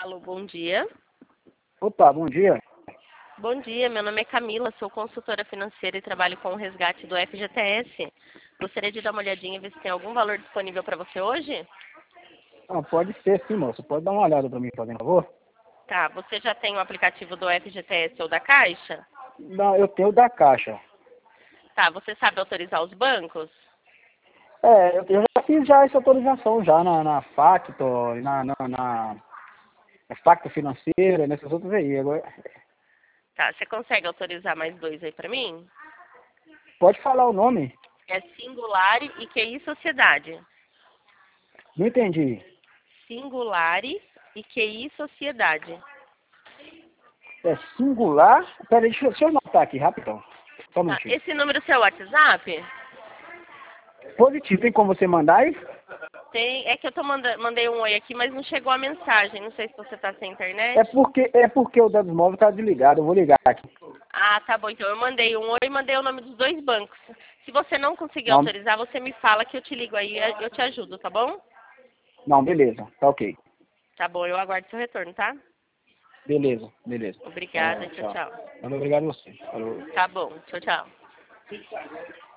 Alô, bom dia. Opa, bom dia. Bom dia, meu nome é Camila, sou consultora financeira e trabalho com o resgate do FGTS. Gostaria de dar uma olhadinha e ver se tem algum valor disponível para você hoje? Ah, pode ser sim, moço. Pode dar uma olhada para mim, por favor? Tá, você já tem o aplicativo do FGTS ou da Caixa? Não, eu tenho da Caixa. Tá, você sabe autorizar os bancos? Eu já fiz já essa autorização já na Factor, na Factor Financeira, nessas outras aí. Agora, Tá, você consegue autorizar mais dois aí para mim? pode falar o nome? É Singulari e QI Sociedade. Não entendi. Singulari e QI Sociedade. É singular? Peraí, deixa eu anotar aqui, rapidão. Só um Tá, minutinho. esse número é seu WhatsApp? Positivo, tem como você mandar aí? Tem, é que eu mandei um oi aqui, mas não chegou a mensagem. Não sei se você tá sem internet. É porque o dado móvel tá desligado. Eu vou ligar aqui. Ah, tá bom. Então eu mandei um oi e mandei o nome dos dois bancos. Se você não conseguir Não, autorizar, você me fala que eu te ligo aí, eu te ajudo, tá bom? não, beleza. Tá ok. Tá bom, eu aguardo seu retorno, tá? Beleza, beleza. Obrigada, Tá, tchau, tchau. tchau. Muito obrigado a você. Falou. Tá bom, tchau, tchau.